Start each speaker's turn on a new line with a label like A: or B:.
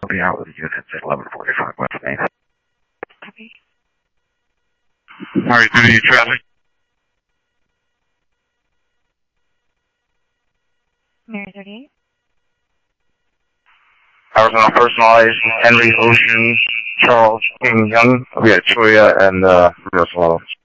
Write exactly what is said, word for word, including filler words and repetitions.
A: I'll be out with the units at eleven forty-five West Main.
B: Copy.
C: How are you doing your traffic?
B: Mary thirty-eight.
C: Arizona personalized, Henry Ocean, Charles King Young. We got Choya and uh, Rio Salado.